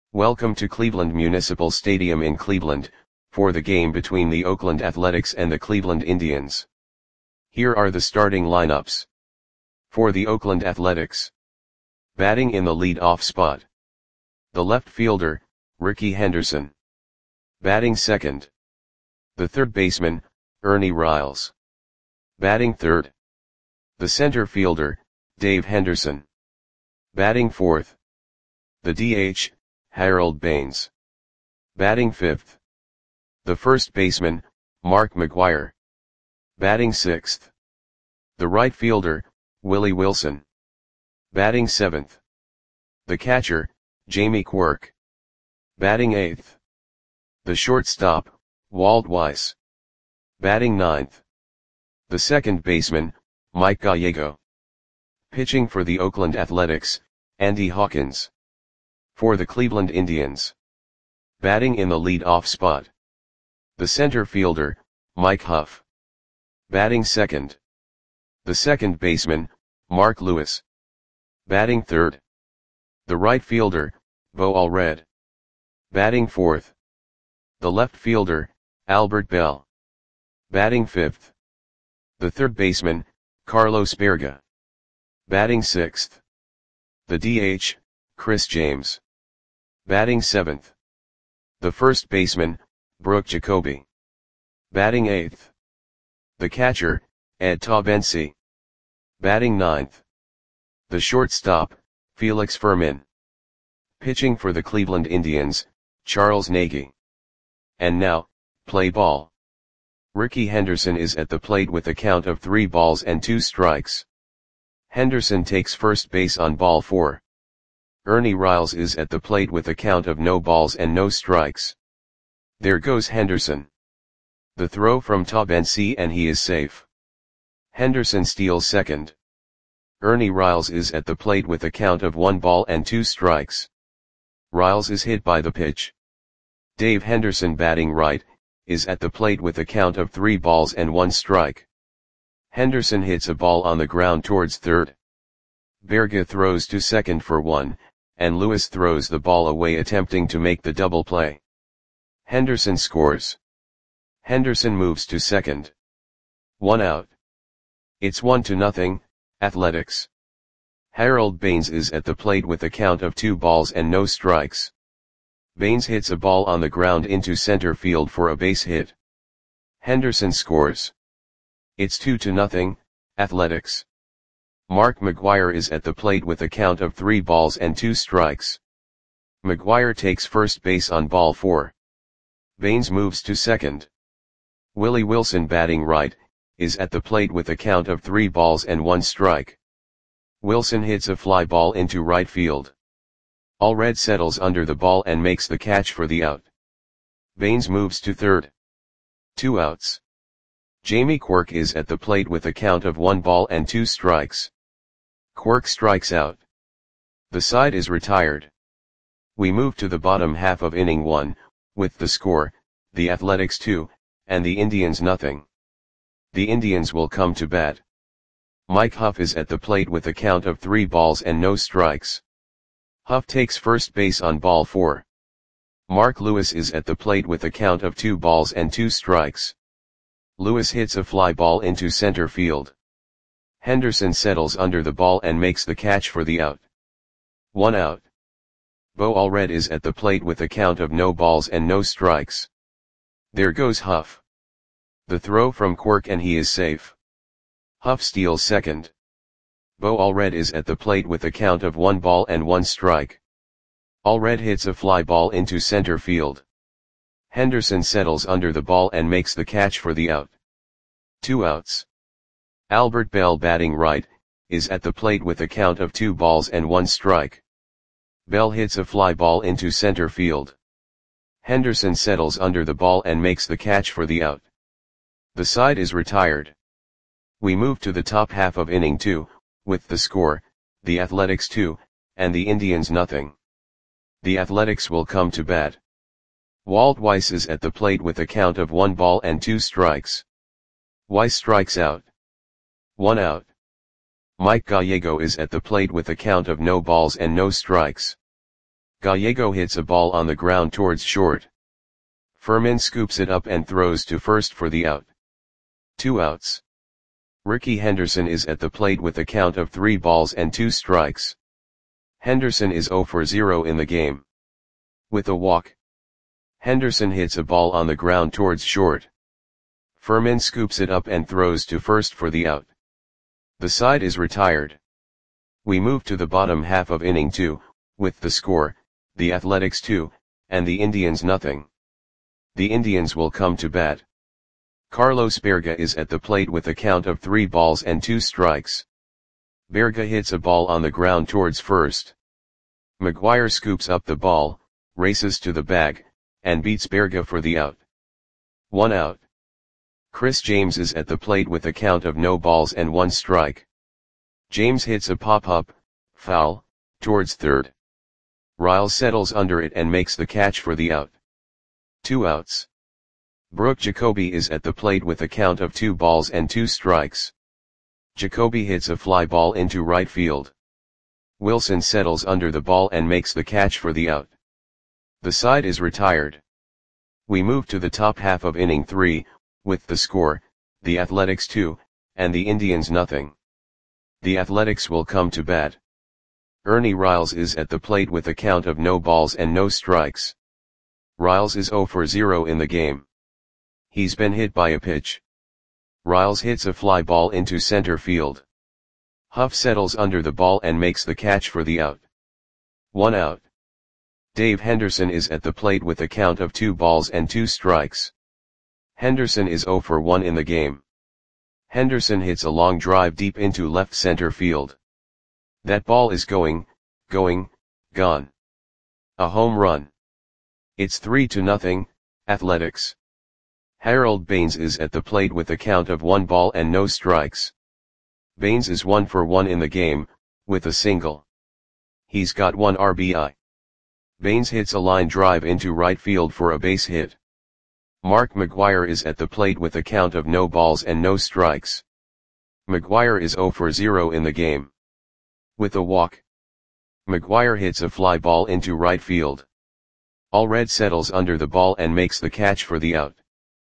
Welcome to Cleveland Municipal Stadium in Cleveland, for the game between the Oakland Athletics and the Cleveland Indians. Here are the starting lineups. For the Oakland Athletics. Batting in the lead-off spot. The left fielder, Rickey Henderson. Batting second. The third baseman, Ernie Riles. Batting third. The center fielder, Dave Henderson. Batting fourth. The DH, Harold Baines. Batting fifth. The first baseman, Mark McGwire. Batting sixth. The right fielder, Willie Wilson. Batting seventh. The catcher, Jamie Quirk. Batting eighth. The shortstop, Walt Weiss. Batting ninth. The second baseman, Mike Gallego. Pitching for the Oakland Athletics, Andy Hawkins. For the Cleveland Indians. Batting in the lead-off spot. The center fielder, Mike Huff. Batting second. The second baseman, Mark Lewis. Batting third. The right fielder, Bo Allred. Batting fourth. The left fielder, Albert Bell. Batting fifth. The third baseman, Carlos Berga. Batting sixth. The DH, Chris James. Batting seventh. The first baseman, Brooke Jacoby. Batting eighth. The catcher, Ed Taubensee. Batting ninth. The shortstop, Felix Fermin. Pitching for the Cleveland Indians, Charles Nagy. And now, play ball. Rickey Henderson is at the plate with a count of 3 balls and 2 strikes. Henderson takes first base on ball 4. Ernie Riles is at the plate with a count of no balls and no strikes. There goes Henderson. The throw from Taubensee and he is safe. Henderson steals second. Ernie Riles is at the plate with a count of 1 ball and 2 strikes. Riles is hit by the pitch. Dave Henderson, batting right, is at the plate with a count of 3 balls and 1 strike. Henderson hits a ball on the ground towards third. Berga throws to second for 1, and Lewis throws the ball away attempting to make the double play. Henderson scores. Henderson moves to second. 1 out. It's 1-0, Athletics. Harold Baines is at the plate with a count of 2 balls and no strikes. Baines hits a ball on the ground into center field for a base hit. Henderson scores. It's 2-0, Athletics. Mark McGwire is at the plate with a count of 3 balls and 2 strikes. McGwire takes first base on ball 4. Baines moves to second. Willie Wilson, batting right, is at the plate with a count of 3 balls and 1 strike. Wilson hits a fly ball into right field. Allred settles under the ball and makes the catch for the out. Baines moves to third. 2 outs. Jamie Quirk is at the plate with a count of 1 ball and 2 strikes. Quirk strikes out. The side is retired. We move to the bottom half of inning 1, with the score, the Athletics 2, and the Indians nothing. The Indians will come to bat. Mike Huff is at the plate with a count of 3 balls and no strikes. Huff takes first base on ball 4. Mark Lewis is at the plate with a count of 2 balls and 2 strikes. Lewis hits a fly ball into center field. Henderson settles under the ball and makes the catch for the out. 1 out. Bo Allred is at the plate with a count of no balls and no strikes. There goes Huff. The throw from Quirk and he is safe. Huff steals second. Bo Allred is at the plate with a count of 1 ball and 1 strike. Allred hits a fly ball into center field. Henderson settles under the ball and makes the catch for the out. 2 outs. Albert Bell, batting right, is at the plate with a count of 2 balls and 1 strike. Bell hits a fly ball into center field. Henderson settles under the ball and makes the catch for the out. The side is retired. We move to the top half of inning 2, with the score, the Athletics 2, and the Indians nothing. The Athletics will come to bat. Walt Weiss is at the plate with a count of 1 ball and 2 strikes. Weiss strikes out. 1 out. Mike Gallego is at the plate with a count of no balls and no strikes. Gallego hits a ball on the ground towards short. Furman scoops it up and throws to first for the out. 2 outs. Ricky Henderson is at the plate with a count of 3 balls and 2 strikes. Henderson is 0 for 0 in the game. With a walk. Henderson hits a ball on the ground towards short. Furman scoops it up and throws to first for the out. The side is retired. We move to the bottom half of inning 2, with the score, the Athletics 2, and the Indians nothing. The Indians will come to bat. Carlos Berga is at the plate with a count of 3 balls and 2 strikes. Berga hits a ball on the ground towards first. McGuire scoops up the ball, races to the bag, and beats Berga for the out. 1 out. Chris James is at the plate with a count of no balls and 1 strike. James hits a pop-up, foul, towards third. Riles settles under it and makes the catch for the out. 2 outs. Brooke Jacoby is at the plate with a count of 2 balls and 2 strikes. Jacoby hits a fly ball into right field. Wilson settles under the ball and makes the catch for the out. The side is retired. We move to the top half of inning 3, with the score, the Athletics 2, and the Indians nothing. The Athletics will come to bat. Ernie Riles is at the plate with a count of no balls and no strikes. Riles is 0 for 0 in the game. He's been hit by a pitch. Riles hits a fly ball into center field. Huff settles under the ball and makes the catch for the out. 1 out. Dave Henderson is at the plate with a count of 2 balls and 2 strikes. Henderson is 0 for 1 in the game. Henderson hits a long drive deep into left center field. That ball is gone. A home run. It's 3-0, Athletics. Harold Baines is at the plate with a count of 1 ball and no strikes. Baines is 1 for 1 in the game, with a single. He's got 1 RBI. Baines hits a line drive into right field for a base hit. Mark McGuire is at the plate with a count of no balls and no strikes. McGuire is 0 for 0 in the game. With a walk. McGuire hits a fly ball into right field. Allred settles under the ball and makes the catch for the out.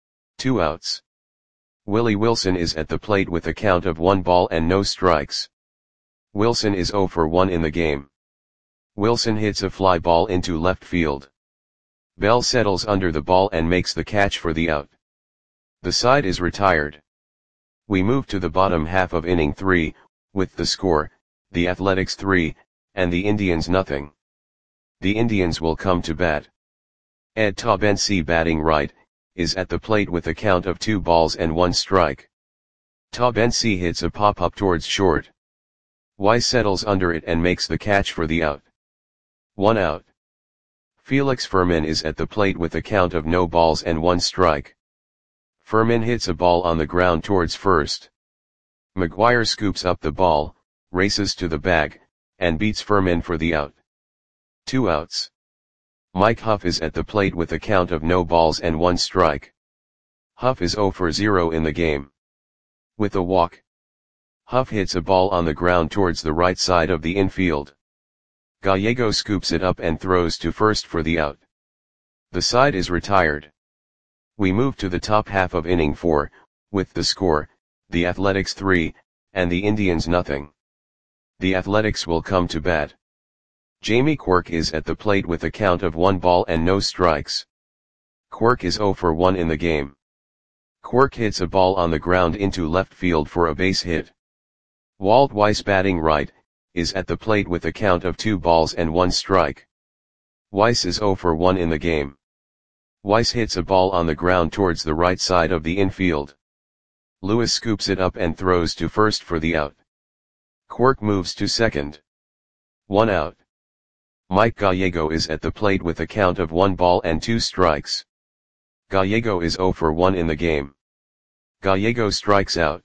2 outs. Willie Wilson is at the plate with a count of 1 ball and no strikes. Wilson is 0 for 1 in the game. Wilson hits a fly ball into left field. Bell settles under the ball and makes the catch for the out. The side is retired. We move to the bottom half of inning 3, with the score, the Athletics 3, and the Indians nothing. The Indians will come to bat. Ed Taubensee, batting right, is at the plate with a count of 2 balls and 1 strike. Taubensee hits a pop-up towards short. Weiss settles under it and makes the catch for the out. 1 out. Felix Furman is at the plate with a count of no balls and 1 strike. Furman hits a ball on the ground towards first. McGuire scoops up the ball, races to the bag, and beats Furman for the out. 2 outs. Mike Huff is at the plate with a count of no balls and 1 strike. Huff is 0 for 0 in the game. With a walk. Huff hits a ball on the ground towards the right side of the infield. Gallego scoops it up and throws to first for the out. The side is retired. We move to the top half of inning 4, with the score, the Athletics 3, and the Indians nothing. The Athletics will come to bat. Jamie Quirk is at the plate with a count of 1 ball and no strikes. Quirk is 0 for 1 in the game. Quirk hits a ball on the ground into left field for a base hit. Walt Weiss, batting right, is at the plate with a count of 2 balls and 1 strike. Weiss is 0 for 1 in the game. Weiss hits a ball on the ground towards the right side of the infield. Lewis scoops it up and throws to first for the out. Quirk moves to second. 1 out. Mike Gallego is at the plate with a count of 1 ball and 2 strikes. Gallego is 0 for 1 in the game. Gallego strikes out.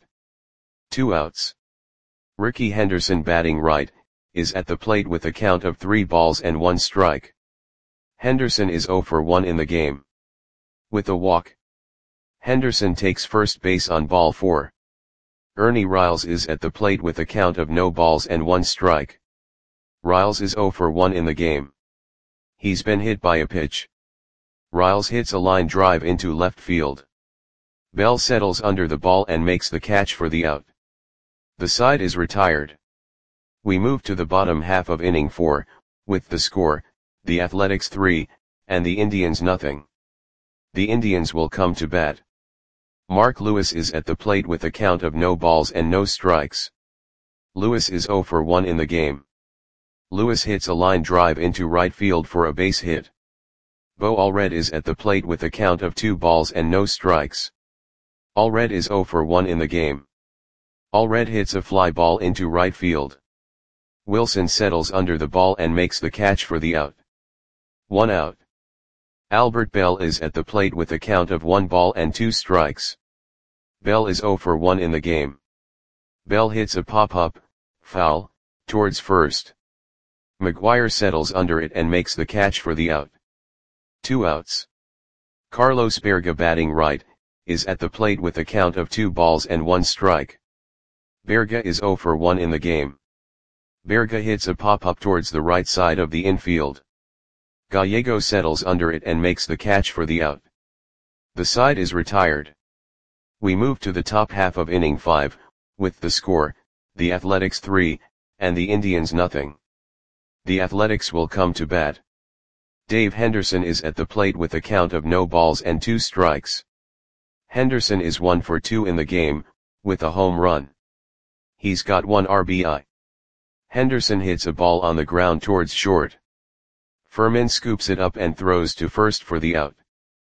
2 outs. Ricky Henderson, batting right, is at the plate with a count of 3 balls and 1 strike. Henderson is 0 for 1 in the game. With a walk. Henderson takes first base on ball 4. Ernie Riles is at the plate with a count of no balls and 1 strike. Riles is 0 for 1 in the game. He's been hit by a pitch. Riles hits a line drive into left field. Bell settles under the ball and makes the catch for the out. The side is retired. We move to the bottom half of inning 4, with the score, the Athletics 3, and the Indians nothing. The Indians will come to bat. Mark Lewis is at the plate with a count of no balls and no strikes. Lewis is 0 for 1 in the game. Lewis hits a line drive into right field for a base hit. Bo Allred is at the plate with a count of 2 balls and no strikes. Allred is 0 for 1 in the game. Allred hits a fly ball into right field. Wilson settles under the ball and makes the catch for the out. 1 out. Albert Bell is at the plate with a count of 1 ball and 2 strikes. Bell is 0 for 1 in the game. Bell hits a pop-up, foul, towards first. McGuire settles under it and makes the catch for the out. 2 outs. Carlos Berga, batting right, is at the plate with a count of 2 balls and 1 strike. Berga is 0 for 1 in the game. Berga hits a pop-up towards the right side of the infield. Gallego settles under it and makes the catch for the out. The side is retired. We move to the top half of inning 5, with the score, the Athletics 3, and the Indians nothing. The Athletics will come to bat. Dave Henderson is at the plate with a count of no balls and 2 strikes. Henderson is 1 for 2 in the game, with a home run. He's got 1 RBI. Henderson hits a ball on the ground towards short. Furman scoops it up and throws to first for the out.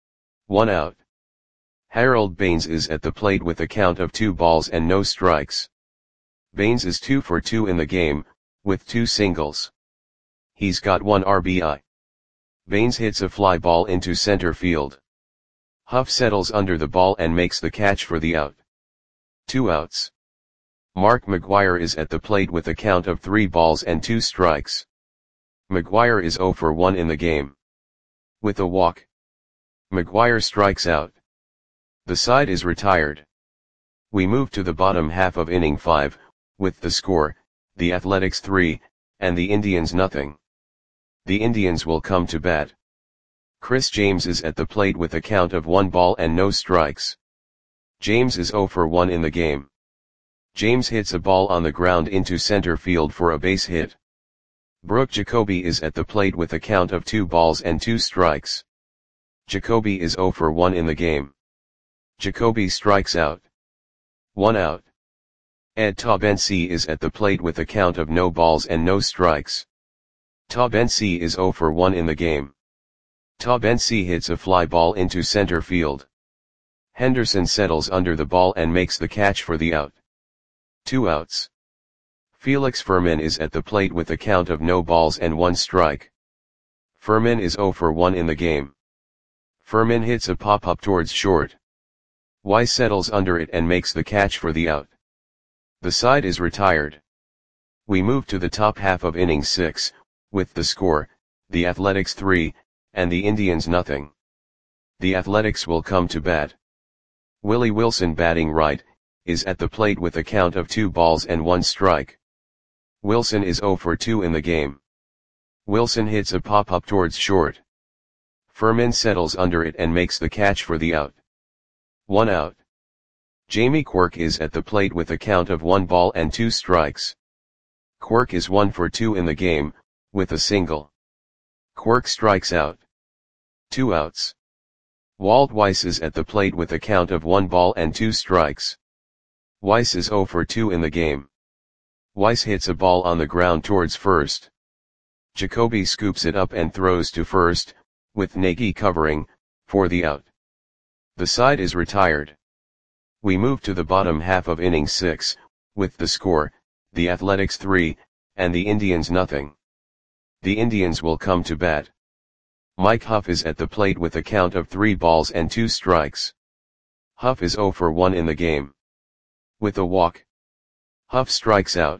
1 out. Harold Baines is at the plate with a count of 2 balls and no strikes. Baines is 2 for 2 in the game, with 2 singles. He's got 1 RBI. Baines hits a fly ball into center field. Huff settles under the ball and makes the catch for the out. 2 outs. Mark McGuire is at the plate with a count of 3 balls and 2 strikes. McGuire is 0 for 1 in the game. With a walk, McGuire strikes out. The side is retired. We move to the bottom half of inning 5, with the score, the Athletics 3, and the Indians nothing. The Indians will come to bat. Chris James is at the plate with a count of 1 ball and no strikes. James is 0 for 1 in the game. James hits a ball on the ground into center field for a base hit. Brooke Jacoby is at the plate with a count of 2 balls and 2 strikes. Jacoby is 0 for 1 in the game. Jacoby strikes out. 1 out. Ed Tabensi is at the plate with a count of no balls and no strikes. Tabensi is 0 for 1 in the game. Tabensi hits a fly ball into center field. Henderson settles under the ball and makes the catch for the out. 2 outs. Felix Furman is at the plate with a count of no balls and 1 strike. Furman is 0 for 1 in the game. Furman hits a pop-up towards short. Weiss settles under it and makes the catch for the out. The side is retired. We move to the top half of inning 6, with the score, the Athletics 3, and the Indians nothing. The Athletics will come to bat. Willie Wilson, batting right, is at the plate with a count of 2 balls and 1 strike. Wilson is 0 for 2 in the game. Wilson hits a pop-up towards short. Furman settles under it and makes the catch for the out. 1 out. Jamie Quirk is at the plate with a count of 1 ball and 2 strikes. Quirk is 1 for 2 in the game, with a single. Quirk strikes out. 2 outs. Walt Weiss is at the plate with a count of 1 ball and 2 strikes. Weiss is 0 for 2 in the game. Weiss hits a ball on the ground towards first. Jacoby scoops it up and throws to first, with Nagy covering, for the out. The side is retired. We move to the bottom half of inning 6, with the score, the Athletics 3, and the Indians nothing. The Indians will come to bat. Mike Huff is at the plate with a count of 3 balls and 2 strikes. Huff is 0 for 1 in the game. With a walk, Huff strikes out.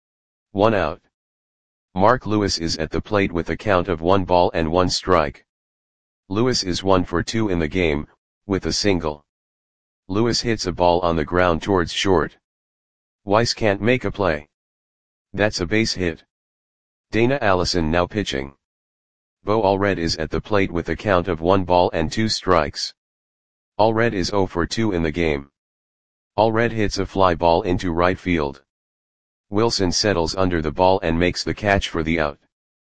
1 out. Mark Lewis is at the plate with a count of 1 ball and 1 strike. Lewis is 1 for 2 in the game, with a single. Lewis hits a ball on the ground towards short. Weiss can't make a play. That's a base hit. Dana Allison now pitching. Bo Allred is at the plate with a count of 1 ball and 2 strikes. Allred is 0 for 2 in the game. Allred hits a fly ball into right field. Wilson settles under the ball and makes the catch for the out.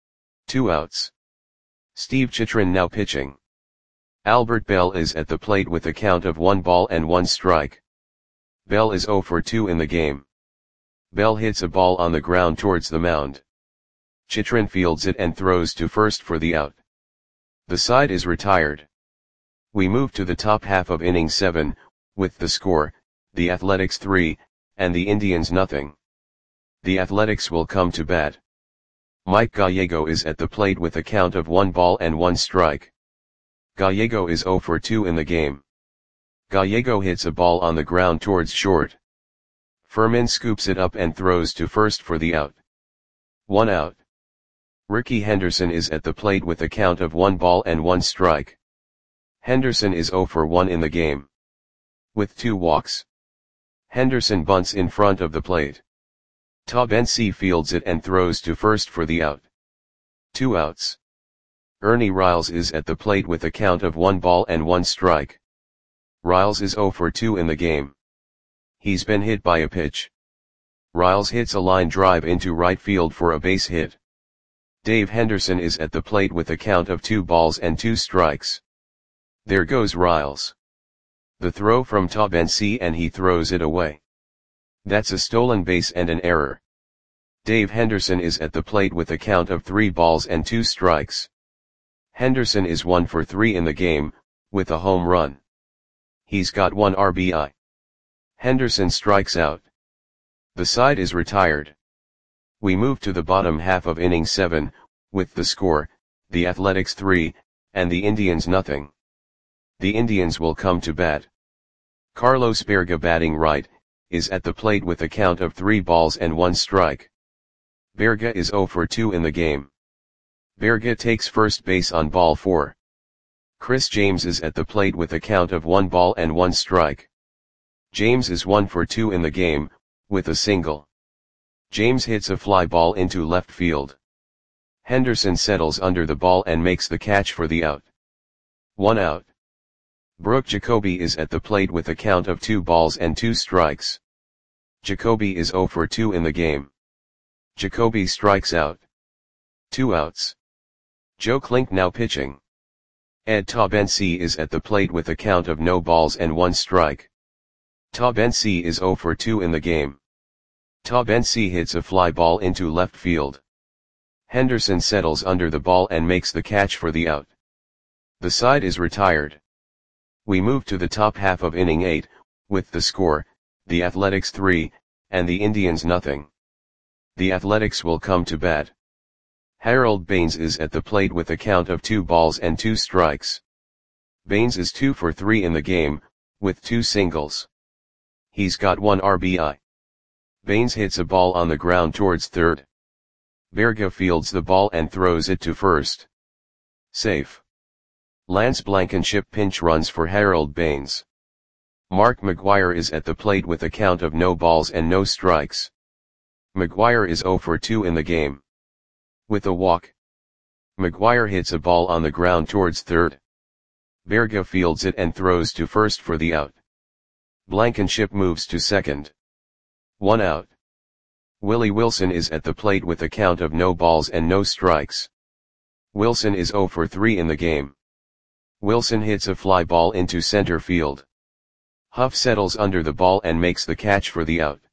2 outs. Steve Chitrin now pitching. Albert Bell is at the plate with a count of 1 ball and 1 strike. Bell is 0 for 2 in the game. Bell hits a ball on the ground towards the mound. Chitrin fields it and throws to first for the out. The side is retired. We move to the top half of inning 7, with the score, the Athletics 3, and the Indians nothing. The Athletics will come to bat. Mike Gallego is at the plate with a count of 1 ball and 1 strike. Gallego is 0 for 2 in the game. Gallego hits a ball on the ground towards short. Furman scoops it up and throws to first for the out. 1 out. Ricky Henderson is at the plate with a count of 1 ball and 1 strike. Henderson is 0 for 1 in the game. With 2 walks. Henderson bunts in front of the plate. Taubensee fields it and throws to first for the out. 2 outs. Ernie Riles is at the plate with a count of 1 ball and 1 strike. Riles is 0 for 2 in the game. He's been hit by a pitch. Riles hits a line drive into right field for a base hit. Dave Henderson is at the plate with a count of 2 balls and 2 strikes. There goes Riles. The throw from Taubensee and he throws it away. That's a stolen base and an error. Dave Henderson is at the plate with a count of 3 balls and 2 strikes. Henderson is 1 for 3 in the game, with a home run. He's got 1 RBI. Henderson strikes out. The side is retired. We move to the bottom half of inning 7, with the score, the Athletics 3, and the Indians nothing. The Indians will come to bat. Carlos Berga batting right, is at the plate with a count of 3 balls and 1 strike. Berga is 0 for 2 in the game. Berga takes first base on ball 4. Chris James is at the plate with a count of 1 ball and 1 strike. James is 1 for 2 in the game, with a single. James hits a fly ball into left field. Henderson settles under the ball and makes the catch for the out. 1 out. Brooke Jacoby is at the plate with a count of 2 balls and 2 strikes. Jacoby is 0 for 2 in the game. Jacoby strikes out. 2 outs. Joe Klink now pitching. Ed Taubensee is at the plate with a count of no balls and 1 strike. Taubensee is 0 for 2 in the game. Taubensee hits a fly ball into left field. Henderson settles under the ball and makes the catch for the out. The side is retired. We move to the top half of inning 8, with the score, the Athletics 3, and the Indians nothing. The Athletics will come to bat. Harold Baines is at the plate with a count of 2 balls and 2 strikes. Baines is 2 for 3 in the game, with 2 singles. He's got 1 RBI. Baines hits a ball on the ground towards third. Berga fields the ball and throws it to first. Safe. Lance Blankenship pinch runs for Harold Baines. Mark McGuire is at the plate with a count of no balls and no strikes. McGuire is 0 for 2 in the game. With a walk. McGuire hits a ball on the ground towards third. Berga fields it and throws to first for the out. Blankenship moves to second. 1 out. Willie Wilson is at the plate with a count of no balls and no strikes. Wilson is 0 for 3 in the game. Wilson hits a fly ball into center field. Huff settles under the ball and makes the catch for the out.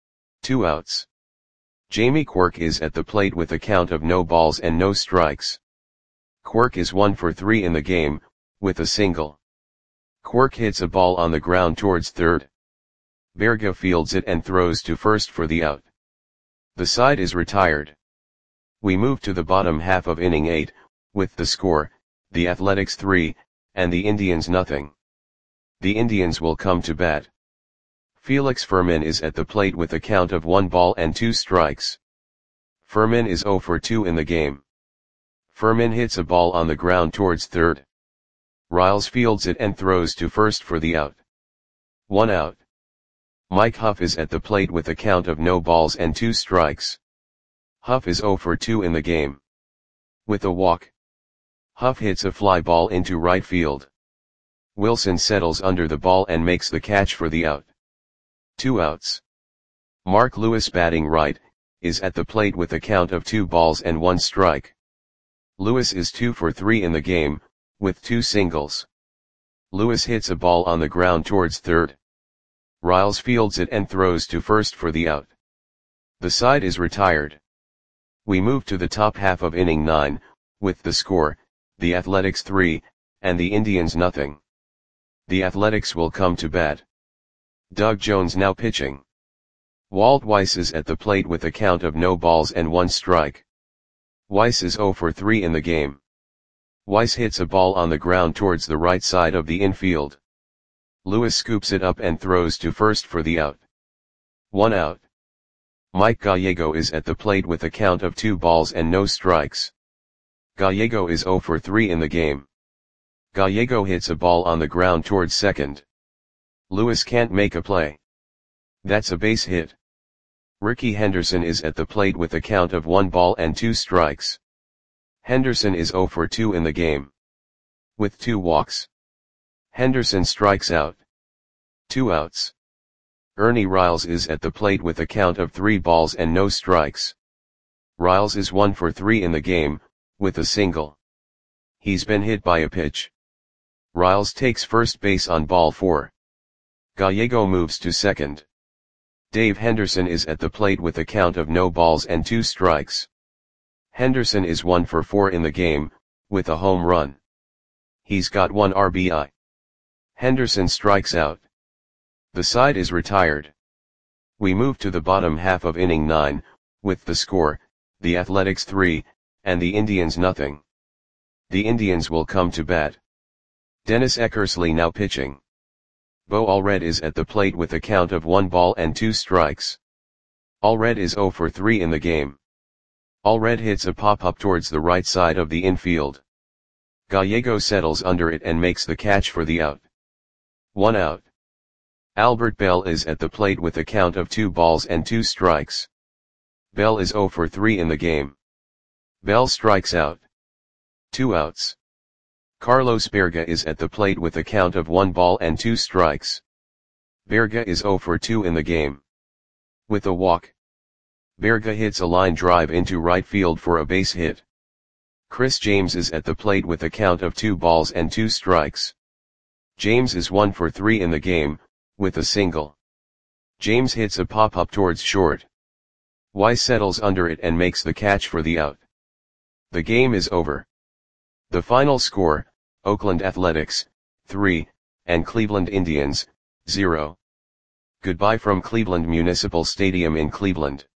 2 outs. Jamie Quirk is at the plate with a count of no balls and no strikes. Quirk is 1 for 3 in the game, with a single. Quirk hits a ball on the ground towards third. Berga fields it and throws to first for the out. The side is retired. We move to the bottom half of inning 8, with the score, the Athletics 3, and the Indians nothing. The Indians will come to bat. Felix Furman is at the plate with a count of 1 ball and 2 strikes. Furman is 0 for 2 in the game. Furman hits a ball on the ground towards third. Riles fields it and throws to first for the out. 1 out. Mike Huff is at the plate with a count of no balls and 2 strikes. Huff is 0 for 2 in the game. With a walk. Huff hits a fly ball into right field. Wilson settles under the ball and makes the catch for the out. 2 outs. Mark Lewis, batting right, is at the plate with a count of 2 balls and 1 strike. Lewis is 2 for 3 in the game, with 2 singles. Lewis hits a ball on the ground towards third. Riles fields it and throws to first for the out. The side is retired. We move to the top half of inning 9, with the score, the Athletics 3, and the Indians nothing. The Athletics will come to bat. Doug Jones now pitching. Walt Weiss is at the plate with a count of no balls and 1 strike. Weiss is 0 for 3 in the game. Weiss hits a ball on the ground towards the right side of the infield. Lewis scoops it up and throws to first for the out. 1 out. Mike Gallego is at the plate with a count of 2 balls and no strikes. Gallego is 0 for 3 in the game. Gallego hits a ball on the ground towards second. Lewis can't make a play. That's a base hit. Rickey Henderson is at the plate with a count of 1 ball and 2 strikes. Henderson is 0 for 2 in the game. With 2 walks. Henderson strikes out. 2 outs. Ernie Riles is at the plate with a count of 3 balls and no strikes. Riles is 1 for 3 in the game, with a single. He's been hit by a pitch. Riles takes first base on ball 4. Gallego moves to second. Dave Henderson is at the plate with a count of no balls and 2 strikes. Henderson is 1 for 4 in the game, with a home run. He's got 1 RBI. Henderson strikes out. The side is retired. We move to the bottom half of inning 9, with the score, the Athletics 3, and the Indians nothing. The Indians will come to bat. Dennis Eckersley now pitching. Bo Allred is at the plate with a count of 1 ball and 2 strikes. Allred is 0 for 3 in the game. Allred hits a pop-up towards the right side of the infield. Gallego settles under it and makes the catch for the out. 1 out. Albert Bell is at the plate with a count of 2 balls and 2 strikes. Bell is 0 for 3 in the game. Bell strikes out. 2 outs. Carlos Berga is at the plate with a count of 1 ball and 2 strikes. Berga is 0 for 2 in the game. With a walk. Berga hits a line drive into right field for a base hit. Chris James is at the plate with a count of 2 balls and 2 strikes. James is 1 for 3 in the game, with a single. James hits a pop-up towards short. Weiss settles under it and makes the catch for the out. The game is over. The final score, Oakland Athletics, 3, and Cleveland Indians, 0. Goodbye from Cleveland Municipal Stadium in Cleveland.